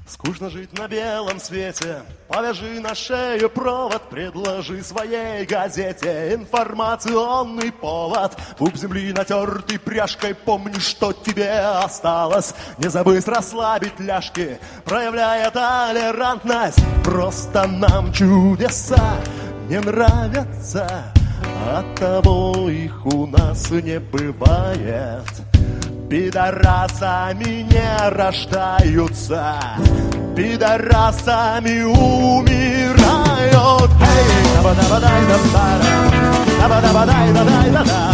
Скучно жить на белом свете, повяжи на шею провод, предложи своей газете информационный повод. Пуп земли натертый пряжкой, помни, что тебе осталось. Не забыть расслабить ляжки, проявляя толерантность. Просто нам чудеса не нравятся, оттого их у нас не бывает. Пидорасами не рождаются, пидорасами умирают. Эй, таба-таба-дай-да-да-да, таба-таба-дай-да-дай-да-да.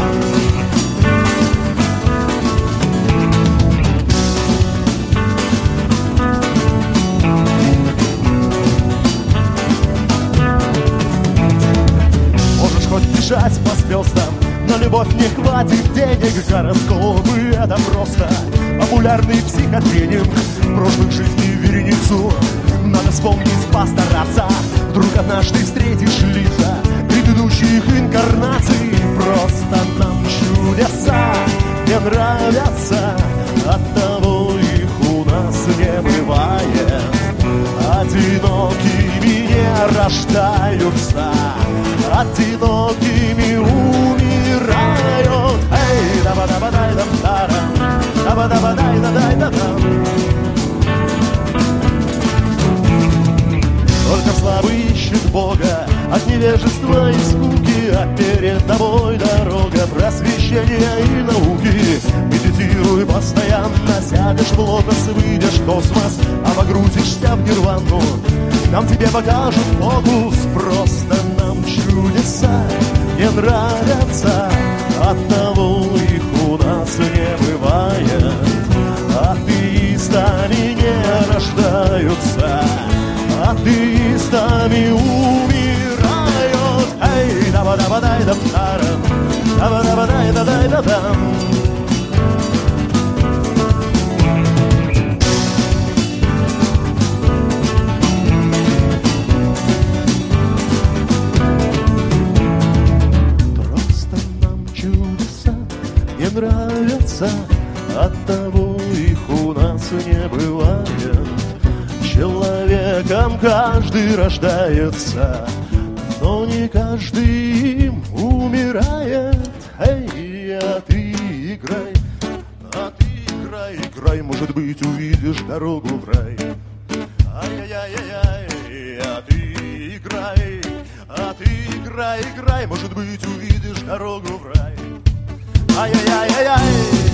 Можешь хоть бежать по звездам, но любовь не хватит денег. Гороскопы — это просто популярный психотренинг. Прошлых жизней вереницу надо вспомнить, постараться. Вдруг однажды встретишь лица предыдущих инкарнаций. Просто нам чудеса не нравятся, оттого их у нас не бывает. Одинокими не рождаются, одинокими умирают. Эй, даба-даба-дай-дам-дарам, даба-даба-дай-да-дай-да-дам. Только слабый ищет Бога от невежества и скуки, а перед тобой дорога просвещения и науки. Медитируй постоянно, сядешь в лотос, выйдешь в космос, а погрузишься в нирвану. Там тебе покажут фокус. Просто нам чудеса не нравятся, оттого их у нас не бывает. Атеистами не рождаются, атеистами умирают. Эй, даба-даба-дай-дам-дарам, даба-даба-дай-да-дай-да-дам. Просто нам чудеса не нравятся, оттого их у нас не бывает. Человеком каждый рождается, но не каждый им умирает. Эй, а ты играй, играй, может быть, увидишь дорогу в рай. Ай-яй-яй-яй, а ты играй, может быть, увидишь дорогу в рай. Ай-яй-яй-яй.